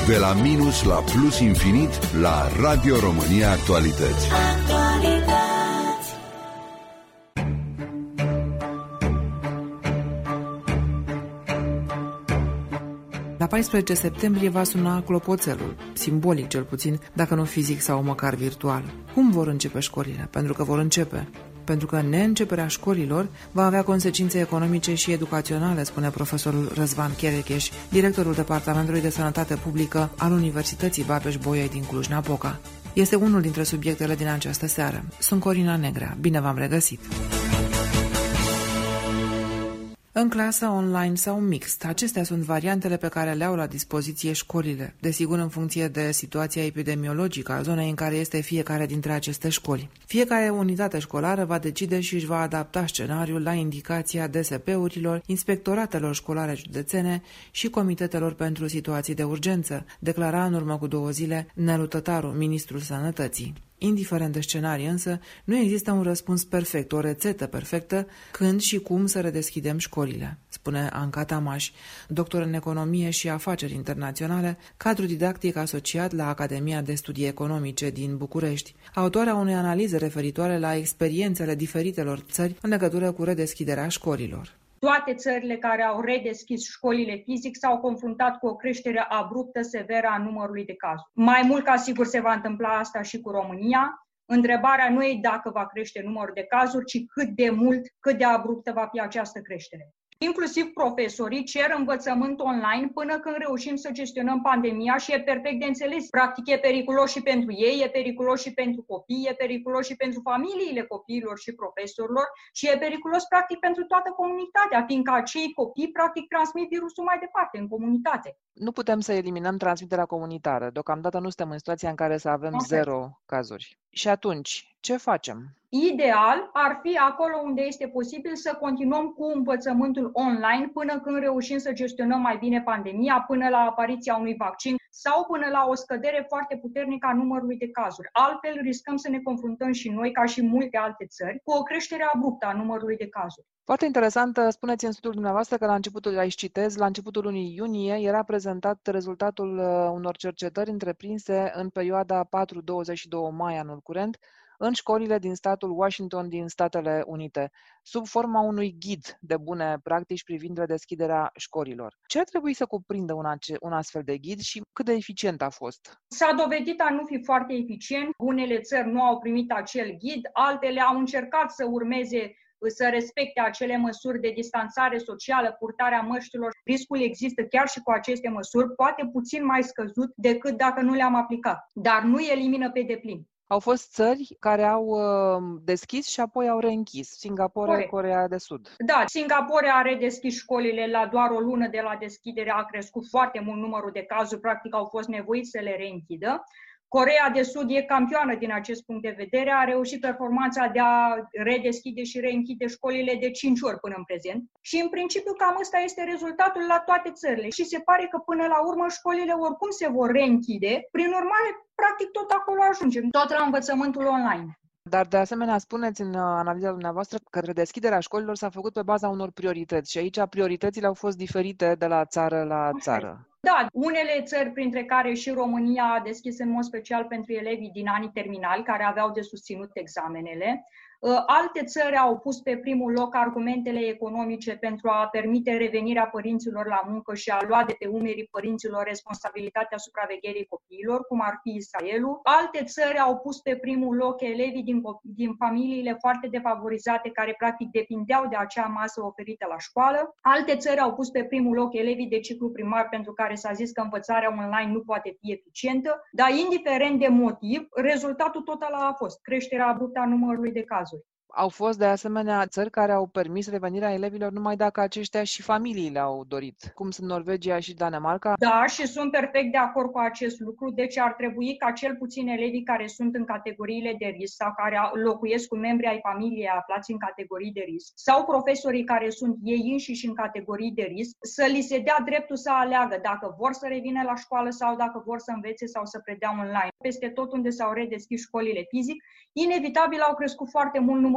De la minus la plus infinit la Radio România Actualități. La 14 septembrie va suna clopoțelul, simbolic cel puțin, dacă nu fizic sau măcar virtual. Cum vor începe școlile? Pentru că vor începe. Pentru că neînceperea școlilor va avea consecințe economice și educaționale, spune profesorul Răzvan Cherecheș, directorul Departamentului de Sănătate Publică al Universității Babeș-Bolyai din Cluj-Napoca. Este unul dintre subiectele din această seară. Sunt Corina Negrea. Bine v-am regăsit! În clasă, online sau mixt, acestea sunt variantele pe care le au la dispoziție școlile, desigur în funcție de situația epidemiologică a zonei în care este fiecare dintre aceste școli. Fiecare unitate școlară va decide și își va adapta scenariul la indicația DSP-urilor, inspectoratelor școlare județene și comitetelor pentru situații de urgență, declara în urmă cu 2 zile Nelu Tătaru, ministrul Sănătății. Indiferent de scenarii însă, nu există un răspuns perfect, o rețetă perfectă când și cum să redeschidem școlile, spune Anca Tamaș, doctor în economie și afaceri internaționale, cadru didactic asociat la Academia de Studii Economice din București, autoarea unei analize referitoare la experiențele diferitelor țări în legătură cu redeschiderea școlilor. Toate țările care au redeschis școlile fizic s-au confruntat cu o creștere abruptă, severă a numărului de cazuri. Mai mult ca sigur se va întâmpla asta și cu România. Întrebarea nu e dacă va crește numărul de cazuri, ci cât de mult, cât de abruptă va fi această creștere. Inclusiv profesorii cer învățământ online până când reușim să gestionăm pandemia și e perfect de înțeles. Practic e periculos și pentru ei, e periculos și pentru copii, e periculos și pentru familiile copiilor și profesorilor și e periculos practic pentru toată comunitatea, fiindcă acei copii practic transmit virusul mai departe în comunitate. Nu putem să eliminăm transmiterea comunitară. Deocamdată nu suntem în situația în care să avem 0 cazuri. Și atunci, ce facem? Ideal ar fi acolo unde este posibil să continuăm cu învățământul online până când reușim să gestionăm mai bine pandemia, până la apariția unui vaccin sau până la o scădere foarte puternică a numărului de cazuri. Altfel riscăm să ne confruntăm și noi, ca și multe alte țări, cu o creștere abruptă a numărului de cazuri. Foarte interesant, spuneți în studiul dumneavoastră că la începutul lunii iunie era prezentat rezultatul unor cercetări întreprinse în perioada 4-22 mai anul curent în școlile din statul Washington din Statele Unite, sub forma unui ghid de bune practici privind redeschiderea școlilor. Ce ar trebui să cuprindă un astfel de ghid și cât de eficient a fost? S-a dovedit a nu fi foarte eficient. Unele țări nu au primit acel ghid, altele au încercat să urmeze să respecte acele măsuri de distanțare socială, purtarea măștilor. Riscul există chiar și cu aceste măsuri, poate puțin mai scăzut decât dacă nu le-am aplicat, dar nu elimină pe deplin. Au fost țări care au deschis și apoi au reînchis. Singapore, Coreea de Sud. Da, Singapore a redeschis școlile la doar o lună de la deschidere, a crescut foarte mult numărul de cazuri, practic au fost nevoiți să le reînchidă. Coreea de Sud e campioană din acest punct de vedere, a reușit performanța de a redeschide și reînchide școlile de 5 ori până în prezent și în principiu cam ăsta este rezultatul la toate țările și se pare că până la urmă școlile oricum se vor reînchide, prin urmare practic tot acolo ajungem, tot la învățământul online. Dar de asemenea spuneți în analiza dumneavoastră că redeschiderea școlilor s-a făcut pe baza unor priorități și aici prioritățile au fost diferite de la țară la țară. Da, unele țări, printre care și România, a deschis în mod special pentru elevii din anii terminali care aveau de susținut examenele. Alte țări au pus pe primul loc argumentele economice pentru a permite revenirea părinților la muncă și a lua de pe umerii părinților responsabilitatea supravegherii copiilor, cum ar fi Israelul. Alte țări au pus pe primul loc elevii din familiile foarte defavorizate care practic depindeau de acea masă oferită la școală. Alte țări au pus pe primul loc elevii de ciclu primar pentru care s-a zis că învățarea online nu poate fi eficientă, dar indiferent de motiv, rezultatul total a fost creșterea abruptă a numărului de cazuri. Au fost de asemenea țări care au permis revenirea elevilor numai dacă aceștia și familiile au dorit, cum sunt Norvegia și Danemarca. Da, și sunt perfect de acord cu acest lucru, deci ar trebui ca cel puțin elevii care sunt în categoriile de risc sau care locuiesc cu membri ai familiei aflați în categorii de risc sau profesorii care sunt ei înșiși în categorii de risc, să li se dea dreptul să aleagă dacă vor să revină la școală sau dacă vor să învețe sau să predea online. Peste tot unde s-au redeschis școlile fizic, inevitabil au crescut foarte mult numărul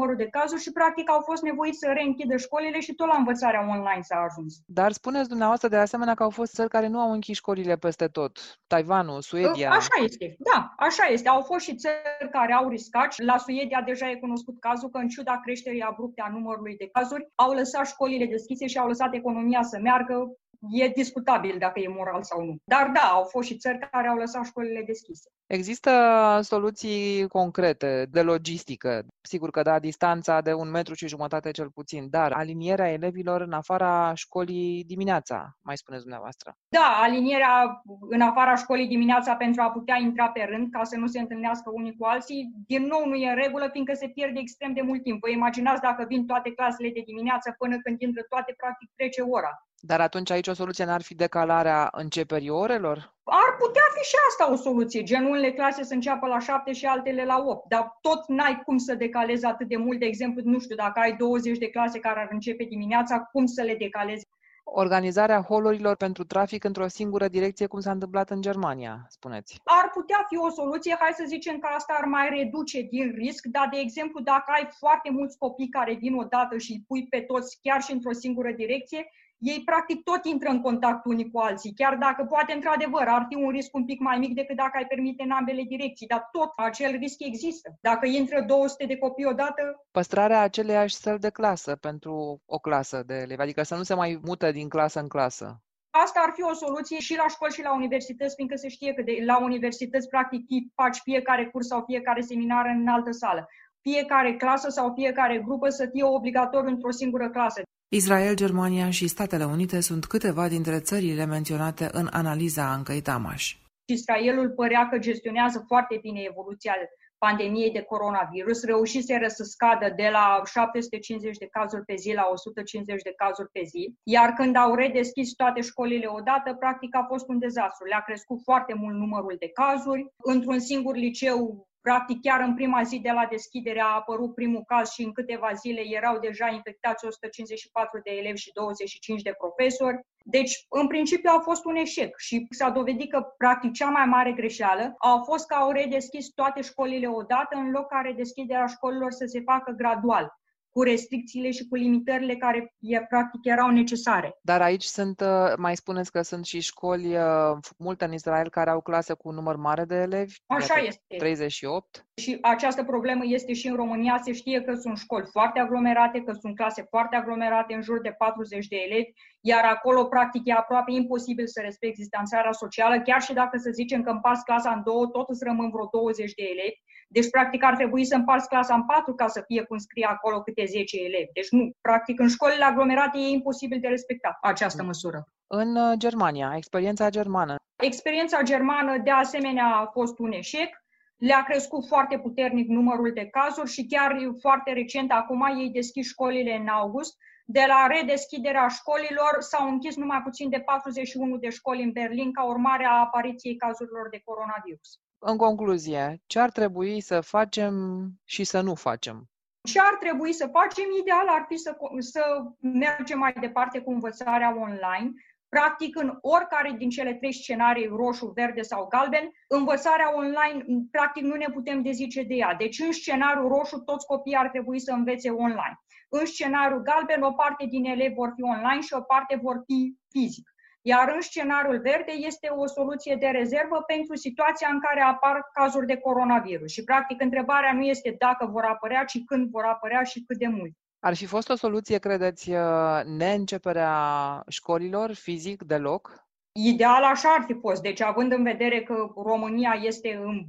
numărul de cazuri și practic au fost nevoiți să reînchidă școlile și tot la învățarea online s-a ajuns. Dar spuneți dumneavoastră de asemenea că au fost țări care nu au închis școlile peste tot. Taiwanul, Suedia. Așa este, da, așa este. Au fost și țări care au riscat. La Suedia deja e cunoscut cazul că în ciuda creșterii abrupte a numărului de cazuri, au lăsat școlile deschise și au lăsat economia să meargă. E discutabil dacă e moral sau nu. Dar da, au fost și țări care au lăsat școlile deschise. Există soluții concrete de logistică. Sigur că da, distanța de 1,5 metru cel puțin, dar alinierea elevilor în afara școlii dimineața, mai spuneți dumneavoastră. Da, alinierea în afara școlii dimineața pentru a putea intra pe rând, ca să nu se întâlnească unii cu alții, din nou nu e în regulă, fiindcă se pierde extrem de mult timp. Vă imaginați dacă vin toate clasele de dimineață până când intră toate, practic trece ora. Dar atunci aici o soluție n-ar fi decalarea începerii orelor? Ar putea fi și asta o soluție, gen unele clase să înceapă la 7 și altele la 8, dar tot n-ai cum să decalezi atât de mult. De exemplu, nu știu, dacă ai 20 de clase care ar începe dimineața, cum să le decalezi? Organizarea holurilor pentru trafic într-o singură direcție, cum s-a întâmplat în Germania, spuneți. Ar putea fi o soluție, hai să zicem că asta ar mai reduce din risc, dar, de exemplu, dacă ai foarte mulți copii care vin odată și îi pui pe toți chiar și într-o singură direcție, ei practic tot intră în contact unii cu alții, chiar dacă poate într-adevăr ar fi un risc un pic mai mic decât dacă ai permite în ambele direcții, dar tot acel risc există. Dacă intră 200 de copii odată... Păstrarea aceleiași săli de clasă pentru o clasă de elevi, adică să nu se mai mută din clasă în clasă. Asta ar fi o soluție și la școli și la universități, fiindcă se știe că la universități practic faci fiecare curs sau fiecare seminar în altă sală. Fiecare clasă sau fiecare grupă să fie obligatoriu într-o singură clasă. Israel, Germania și Statele Unite sunt câteva dintre țările menționate în analiza Ancăi Tamaș. Israelul părea că gestionează foarte bine evoluția pandemiei de coronavirus, reușiseră să scadă de la 750 de cazuri pe zi la 150 de cazuri pe zi, iar când au redeschis toate școlile odată, practic a fost un dezastru. Le-a crescut foarte mult numărul de cazuri. Într-un singur liceu, practic chiar în prima zi de la deschidere a apărut primul caz și în câteva zile erau deja infectați 154 de elevi și 25 de profesori. Deci, în principiu, a fost un eșec și s-a dovedit că, practic, cea mai mare greșeală a fost că au redeschis toate școlile odată, în loc ca redeschiderea școlilor să se facă gradual, cu restricțiile și cu limitările care, practic, erau necesare. Dar aici mai spuneți că sunt și școli multe în Israel care au clase cu un număr mare de elevi? Așa este. 38? Și această problemă este și în România. Se știe că sunt școli foarte aglomerate, că sunt clase foarte aglomerate, în jur de 40 de elevi, iar acolo, practic, e aproape imposibil să respecti distanțarea socială, chiar și dacă să zicem că împarți clasa în două, tot îți rămân vreo 20 de elevi. Deci, practic, ar trebui să împarți clasa în 4 ca să fie cum scrie acolo câte 10 elevi. Deci, nu, practic, în școlile aglomerate e imposibil de respectat această măsură. În Germania, experiența germană. Experiența germană, de asemenea, a fost un eșec. Le-a crescut foarte puternic numărul de cazuri și chiar foarte recent, acum ei deschid școlile în august. De la redeschiderea școlilor s-au închis numai puțin de 41 de școli în Berlin ca urmare a apariției cazurilor de coronavirus. În concluzie, ce ar trebui să facem și să nu facem? Ce ar trebui să facem? Ideal ar fi să mergem mai departe cu învățarea online. Practic, în oricare din cele 3 scenarii, roșu, verde sau galben, învățarea online, practic, nu ne putem dezice de ea. Deci, în scenariul roșu, toți copiii ar trebui să învețe online. În scenariul galben, o parte din elevi vor fi online și o parte vor fi fizic. Iar în scenariul verde este o soluție de rezervă pentru situația în care apar cazuri de coronavirus. Și, practic, întrebarea nu este dacă vor apărea, ci când vor apărea și cât de mult. Ar fi fost o soluție, credeți, neînceperea școlilor fizic deloc? Ideal așa ar fi fost. Deci, având în vedere că România este în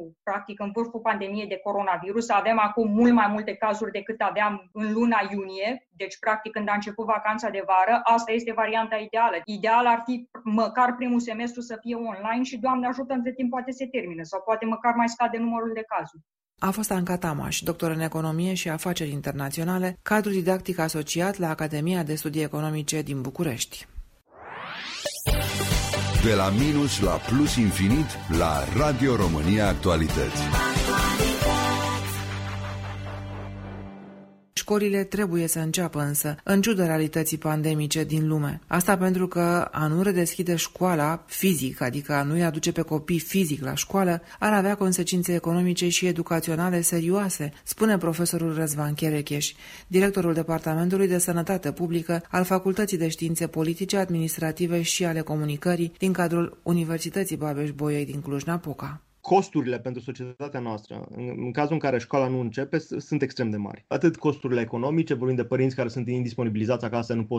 vârful pandemiei de coronavirus, avem acum mult mai multe cazuri decât aveam în luna iunie, deci practic când a început vacanța de vară, asta este varianta ideală. Ideal ar fi măcar primul semestru să fie online și, Doamne ajută, între timp poate se termină sau poate măcar mai scade numărul de cazuri. A fost Anca Tamaș, doctor în economie și afaceri internaționale, cadru didactic asociat la Academia de Studii Economice din București. De la minus la plus infinit la Radio România Actualități. Școlile trebuie să înceapă însă, în ciuda realității pandemice din lume. Asta pentru că a nu redeschide școala fizic, adică a nu-i aduce pe copii fizic la școală, ar avea consecințe economice și educaționale serioase, spune profesorul Răzvan Cherecheș, directorul Departamentului de Sănătate Publică al Facultății de Științe Politice, Administrative și ale Comunicării din cadrul Universității Babeș-Bolyai din Cluj-Napoca. Costurile pentru societatea noastră, în cazul în care școala nu începe, sunt extrem de mari. Atât costurile economice, vorbim de părinți care sunt indisponibilizați acasă, nu pot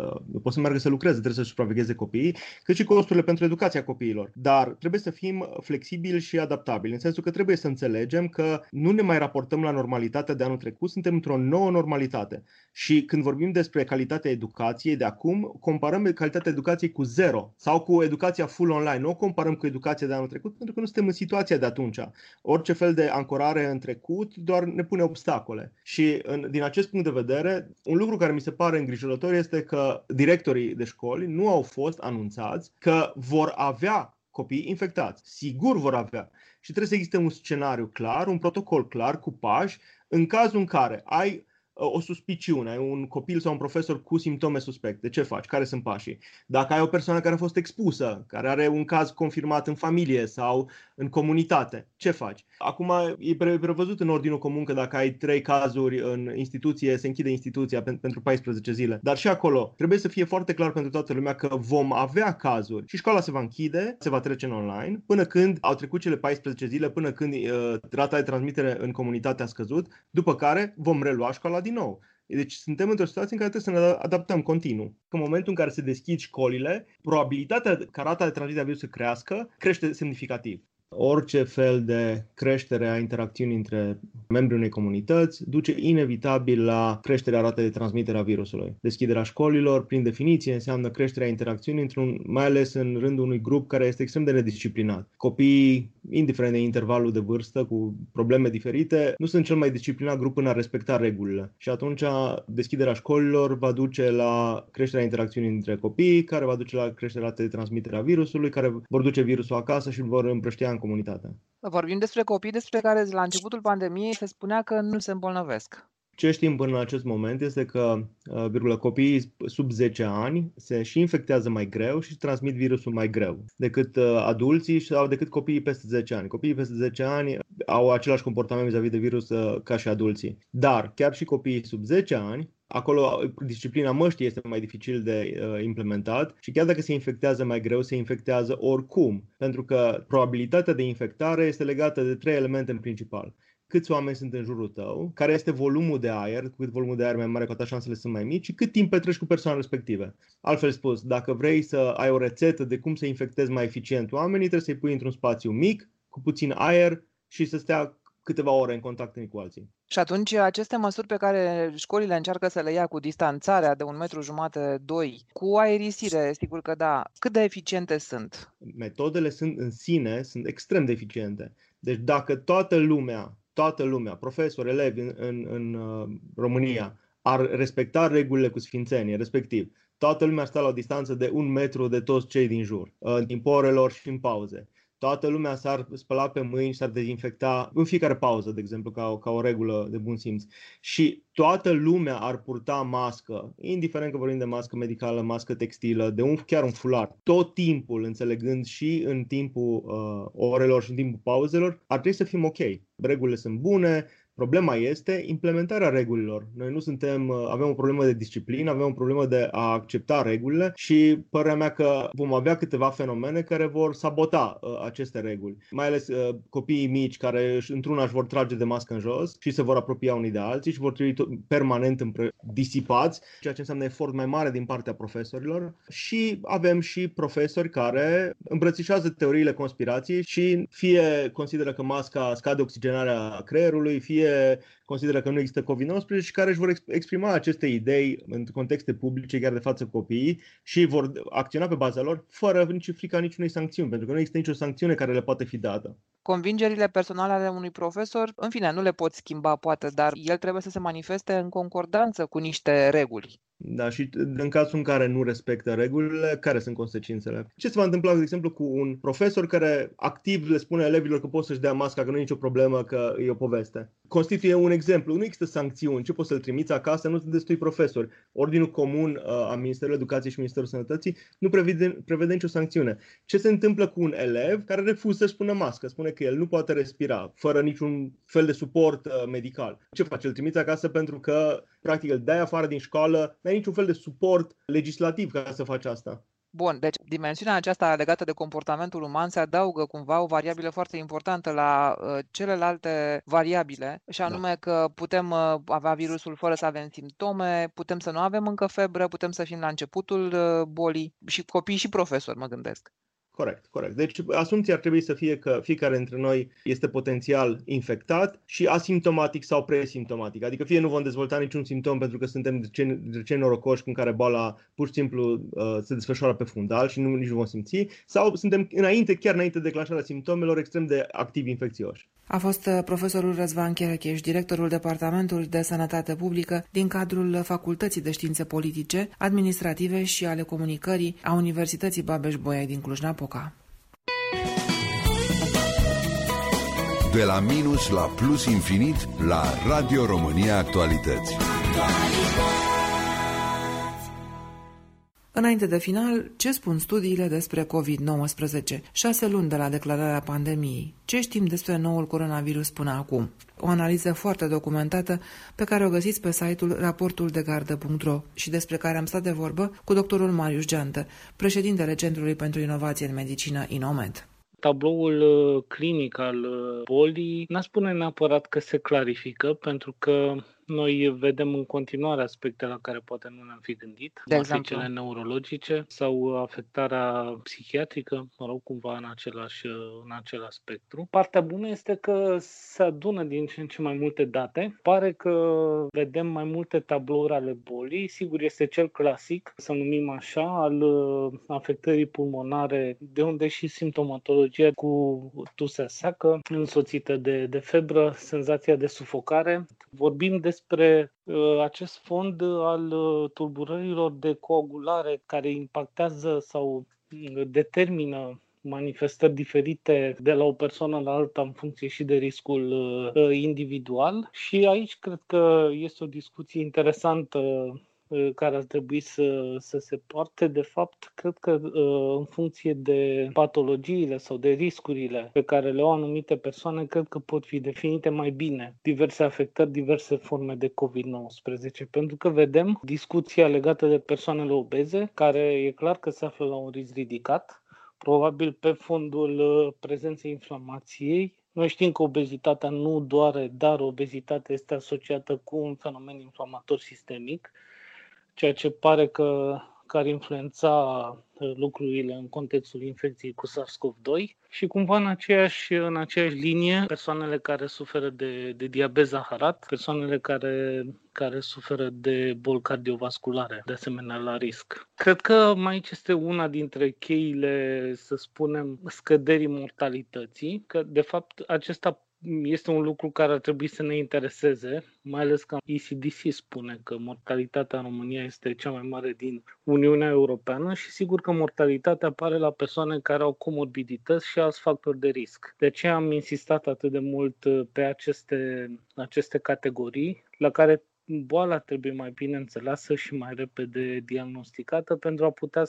să meargă să lucreze, trebuie să-și supravegheze copiii, cât și costurile pentru educația copiilor. Dar trebuie să fim flexibili și adaptabili, în sensul că trebuie să înțelegem că nu ne mai raportăm la normalitatea de anul trecut, suntem într-o nouă normalitate. Și când vorbim despre calitatea educației de acum, comparăm calitatea educației cu zero sau cu educația full online. Nu o comparăm cu educația de anul trecut, pentru că nu suntem în situația de atunci. Orice fel de ancorare în trecut doar ne pune obstacole. Și din acest punct de vedere, un lucru care mi se pare îngrijorător este că directorii de școli nu au fost anunțați că vor avea copii infectați. Sigur vor avea. Și trebuie să existe un scenariu clar, un protocol clar cu pași, în cazul în care ai o suspiciune, ai un copil sau un profesor cu simptome suspecte, ce faci? Care sunt pașii? Dacă ai o persoană care a fost expusă, care are un caz confirmat în familie sau în comunitate, ce faci? Acum e prevăzut în ordinul comun că dacă ai 3 cazuri în instituție, se închide instituția pentru 14 zile. Dar și acolo trebuie să fie foarte clar pentru toată lumea că vom avea cazuri și școala se va închide, se va trece în online, până când au trecut cele 14 zile, până când rata de transmitere în comunitate a scăzut, după care vom relua școala din nou. Deci suntem într-o situație în care trebuie să ne adaptăm continuu. În momentul în care se deschid școlile, probabilitatea ca rata de transmitere a virusului să crească crește semnificativ. Orice fel de creștere a interacțiunii între membrii unei comunități duce inevitabil la creșterea ratei de transmitere a virusului. Deschiderea școlilor, prin definiție, înseamnă creșterea interacțiunii, mai ales în rândul unui grup care este extrem de nedisciplinat. Copiii, indiferent de intervalul de vârstă, cu probleme diferite, nu sunt cel mai disciplinat grup în a respecta regulile. Și atunci deschiderea școlilor va duce la creșterea interacțiunii între copii, care va duce la creșterea ratei de transmitere a virusului, care vor duce virusul acasă și îl vor împrăștia în comunitate. Vorbim despre copii despre care la începutul pandemiei se spunea că nu se îmbolnăvesc. Ce știm până în acest moment este că copiii sub 10 ani se și infectează mai greu și transmit virusul mai greu decât adulții sau decât copiii peste 10 ani. Copiii peste 10 ani au același comportament vis-a-vis de virus ca și adulții. Dar chiar și copiii sub 10 ani, acolo disciplina măștii este mai dificil de implementat și chiar dacă se infectează mai greu, se infectează oricum, pentru că probabilitatea de infectare este legată de 3 elemente în principal. Câți oameni sunt în jurul tău, care este volumul de aer, cu cât volumul de aer mai mare, cu atât șansele sunt mai mici și cât timp petreci cu persoana respective. Altfel spus, dacă vrei să ai o rețetă de cum să infectezi mai eficient oamenii, trebuie să-i pui într-un spațiu mic, cu puțin aer și să stea câteva ore în contact unii cu alții. Și atunci aceste măsuri pe care școlile încearcă să le ia cu distanțarea de 1,5 m, 2 cu aerisire, sigur că da, cât de eficiente sunt? Metodele în sine sunt extrem de eficiente. Deci dacă toată lumea, profesori, elevi în România ar respecta regulile cu sfințenie, respectiv toată lumea ar sta la o distanță de 1 metru de toți cei din jur, în timpul orelor și în pauze. Toată lumea s-ar spăla pe mâini, s-ar dezinfecta în fiecare pauză, de exemplu, ca o regulă de bun simț. Și toată lumea ar purta mască, indiferent că vorbim de mască medicală, mască textilă, chiar un fular. Tot timpul, înțelegând și în timpul orelor și în timpul pauzelor, ar trebui să fim ok. Regulile sunt bune. Problema este implementarea regulilor. Noi avem o problemă de disciplină, avem o problemă de a accepta regulile și părerea mea că vom avea câteva fenomene care vor sabota aceste reguli. Mai ales copiii mici care într-una își vor trage de mască în jos și se vor apropia unii de alții și vor trebui permanent disipați, ceea ce înseamnă efort mai mare din partea profesorilor. Și avem și profesori care îmbrățișează teoriile conspirației și fie consideră că masca scade oxigenarea creierului, fie consideră că nu există COVID-19 și care își vor exprima aceste idei în contexte publice, chiar de față copiii, și vor acționa pe baza lor fără nici frica niciunei sancțiuni, pentru că nu există nicio sancțiune care le poate fi dată. Convingerile personale ale unui profesor, în fine, nu le poți schimba, poate, dar el trebuie să se manifeste în concordanță cu niște reguli. Da, și în cazul în care nu respectă regulile, care sunt consecințele? Ce se va întâmpla, de exemplu, cu un profesor care activ le spune elevilor că pot să-și dea masca, că nu e nicio problemă, că e o poveste? Constituie un exemplu. Nu există sancțiuni. Ce poți să-l trimiți acasă? Nu sunt destui profesori. Ordinul comun a Ministerului Educației și Ministerul Sănătății nu prevede nicio sancțiune. Ce se întâmplă cu un elev care refuză să-și pună mască? Spune că el nu poate respira fără niciun fel de suport medical. Ce faci? Îl trimiți acasă pentru că practic îl dai afară din școală, n-ai niciun fel de suport legislativ ca să faci asta. Bun, deci dimensiunea aceasta legată de comportamentul uman se adaugă cumva o variabilă foarte importantă la celelalte variabile, și anume că putem avea virusul fără să avem simptome, putem să nu avem încă febră, putem să fim la începutul bolii, și copii și profesori, mă gândesc. Corect. Deci asumția ar trebui să fie că fiecare dintre noi este potențial infectat și asimptomatic sau presimptomatic. Adică fie nu vom dezvolta niciun simptom pentru că suntem de cei norocoși în care boala pur și simplu se desfășoară pe fundal și nici nu vom simți, sau suntem chiar înainte de declanșarea simptomelor, extrem de activi infecțioși. A fost profesorul Răzvan Cherecheș, directorul Departamentului de Sănătate Publică din cadrul Facultății de Științe Politice, Administrative și ale Comunicării a Universității Babeș-Bolyai din Cluj-Napoca. De la minus la plus infinit la Radio România Actualități. Înainte de final, ce spun studiile despre COVID-19? 6 luni de la declararea pandemiei. Ce știm despre noul coronavirus până acum? O analiză foarte documentată pe care o găsiți pe site-ul raportuldegardă.ro și despre care am stat de vorbă cu doctorul Marius Geantă, președintele Centrului pentru Inovație în Medicină Inomed. Tabloul clinic al bolii n-aș spune neapărat că se clarifică, pentru că noi vedem în continuare aspecte la care poate nu ne-am fi gândit, de cum ar fi cele neurologice sau afectarea psihiatrică, cumva în același spectru. Partea bună este că se adună din ce în ce mai multe date. Pare că vedem mai multe tablouri ale bolii. Sigur, este cel clasic, să numim așa, al afectării pulmonare, de unde și simptomatologia cu tusea seacă, însoțită de febră, senzația de sufocare. Vorbim despre acest fond al tulburărilor de coagulare care impactează sau determină manifestări diferite de la o persoană la alta în funcție și de riscul individual. Și aici cred că este o discuție interesantă care ar trebui să se poarte. De fapt, cred că în funcție de patologiile sau de riscurile pe care le au anumite persoane, cred că pot fi definite mai bine diverse afectări, diverse forme de COVID-19. Pentru că vedem discuția legată de persoanele obeze, care e clar că se află la un risc ridicat, probabil pe fondul prezenței inflamației. Noi știm că obezitatea nu doare, dar obezitatea este asociată cu un fenomen inflamator sistemic, ceea ce pare că ar influența lucrurile în contextul infecției cu SARS-CoV-2 și cumva în aceeași linie persoanele care suferă de diabet zaharat, persoanele care suferă de boli cardiovasculare, de asemenea la risc. Cred că aici este una dintre cheile, să spunem, scăderii mortalității, că de fapt acesta este un lucru care ar trebui să ne intereseze, mai ales că ECDC spune că mortalitatea în România este cea mai mare din Uniunea Europeană și sigur că mortalitatea apare la persoane care au comorbidități și alți factori de risc. De aceea am insistat atât de mult pe aceste categorii, la care boala trebuie mai bine înțeleasă și mai repede diagnosticată pentru a putea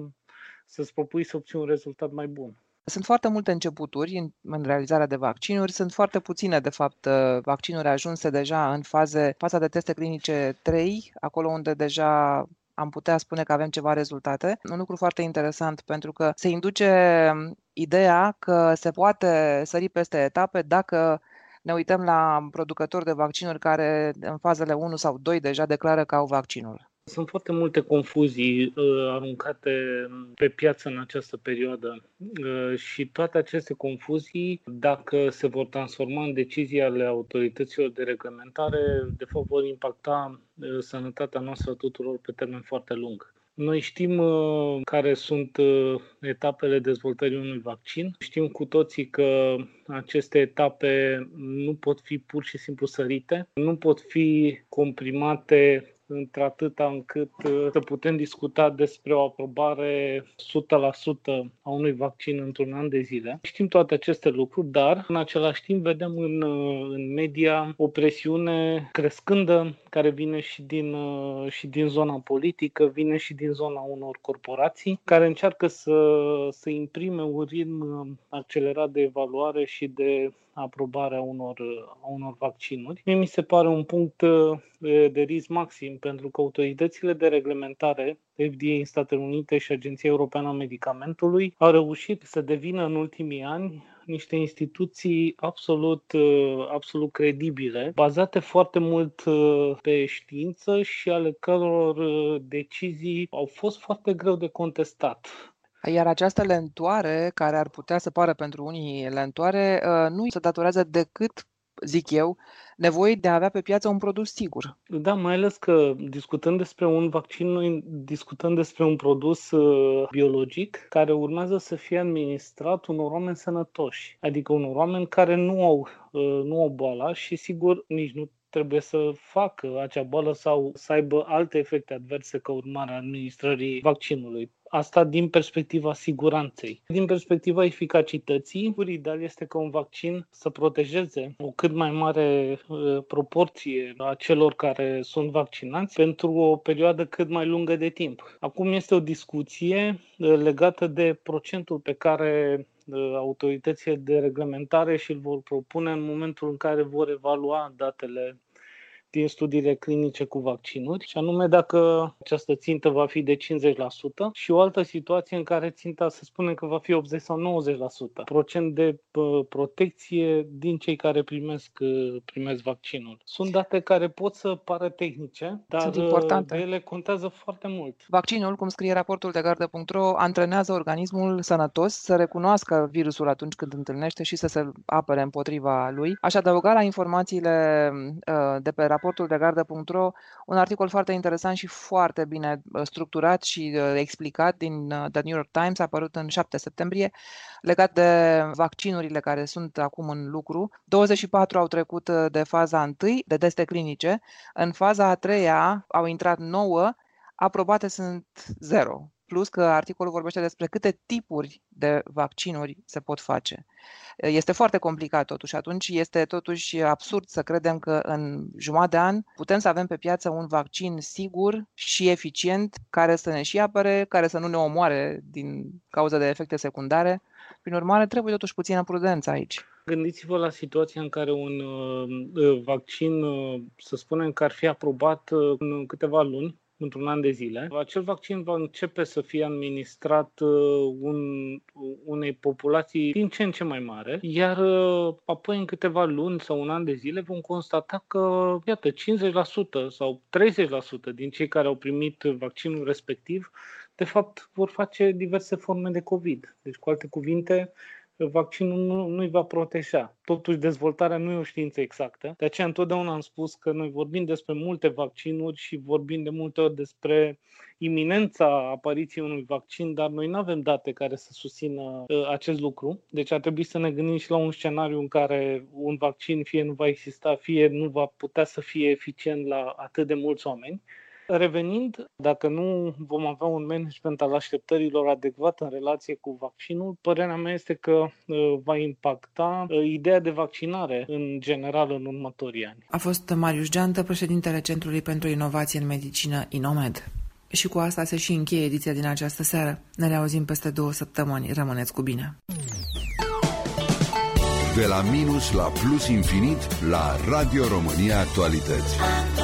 să-ți propui să obții un rezultat mai bun. Sunt foarte multe începuturi în realizarea de vaccinuri, sunt foarte puține, de fapt, vaccinuri ajunse deja în faza de teste clinice 3, acolo unde deja am putea spune că avem ceva rezultate. Un lucru foarte interesant, pentru că se induce ideea că se poate sări peste etape dacă ne uităm la producători de vaccinuri care în fazele 1 sau 2 deja declară că au vaccinul. Sunt foarte multe confuzii aruncate pe piață în această perioadă și toate aceste confuzii, dacă se vor transforma în decizii ale autorităților de reglementare, de fapt vor impacta sănătatea noastră tuturor pe termen foarte lung. Noi știm care sunt etapele dezvoltării unui vaccin. Știm cu toții că aceste etape nu pot fi pur și simplu sărite, nu pot fi comprimate într-atâta încât să putem discuta despre o aprobare 100% a unui vaccin într-un an de zile. Știm toate aceste lucruri, dar în același timp vedem în media o presiune crescândă care vine și din zona politică, vine și din zona unor corporații care încearcă să imprime un ritm accelerat de evaluare și de aprobare a unor vaccinuri. Mie mi se pare un punct de risc maxim, pentru că autoritățile de reglementare, FDA în Statele Unite și Agenția Europeană a Medicamentului, au reușit să devină în ultimii ani niște instituții absolut credibile, bazate foarte mult pe știință și ale căror decizii au fost foarte greu de contestat. Iar această lentoare, care ar putea să pară pentru unii lentoare, nu se datorează decât, zic eu, nevoii de a avea pe piață un produs sigur. Da, mai ales că discutând despre un vaccin, noi discutăm despre un produs biologic care urmează să fie administrat unor oameni sănătoși, adică unor oameni care nu au boala și sigur nici nu trebuie să facă acea boală sau să aibă alte efecte adverse ca urmare a administrării vaccinului. Asta din perspectiva siguranței. Din perspectiva eficacității, ideal este ca un vaccin să protejeze o cât mai mare proporție a celor care sunt vaccinați pentru o perioadă cât mai lungă de timp. Acum este o discuție legată de procentul pe care autoritățile de reglementare și îl vor propune în momentul în care vor evalua datele din studiile clinice cu vaccinuri, și anume dacă această țintă va fi de 50% și o altă situație în care ținta se spune că va fi 80 sau 90% procent de protecție din cei care primesc vaccinul. Sunt date care pot să pară tehnice, dar ele contează foarte mult. Vaccinul, cum scrie raportul de Gardă.ro, antrenează organismul sănătos să recunoască virusul atunci când întâlnește și să se apere împotriva lui. Aș adăuga la informațiile de pe raportul de Gardă.ro un articol foarte interesant și foarte bine structurat și explicat din The New York Times, apărut în 7 septembrie, legat de vaccinurile care sunt acum în lucru. 24 au trecut de faza 1 de teste clinice. În faza a 3-a au intrat 9, aprobate sunt 0. Plus că articolul vorbește despre câte tipuri de vaccinuri se pot face. Este foarte complicat totuși. Atunci este totuși absurd să credem că în jumătate de an putem să avem pe piață un vaccin sigur și eficient care să ne și apere, care să nu ne omoare din cauza de efecte secundare. Prin urmare, trebuie totuși puțină prudență aici. Gândiți-vă la situația în care un vaccin, să spunem că ar fi aprobat în câteva luni, într-un an de zile. Acel vaccin va începe să fie administrat unei populații din ce în ce mai mare, iar apoi în câteva luni sau un an de zile vom constata că, iată, 50% sau 30% din cei care au primit vaccinul respectiv, de fapt, vor face diverse forme de COVID. Deci, cu alte cuvinte, vaccinul nu îi va proteja. Totuși, dezvoltarea nu e o știință exactă. De aceea, întotdeauna am spus că noi vorbim despre multe vaccinuri și vorbim de multe ori despre iminența apariției unui vaccin, dar noi nu avem date care să susțină acest lucru. Deci ar trebui să ne gândim și la un scenariu în care un vaccin fie nu va exista, fie nu va putea să fie eficient la atât de mulți oameni. Revenind, dacă nu vom avea un management al așteptărilor adecvat în relație cu vaccinul, părerea mea este că va impacta ideea de vaccinare în general în următorii ani. A fost Marius Geantă, președintele Centrului pentru Inovație în Medicină INOMED. Și cu asta se și încheie ediția din această seară. Ne reauzim peste 2 săptămâni. Rămâneți cu bine! De la minus la plus infinit la Radio România Actualități.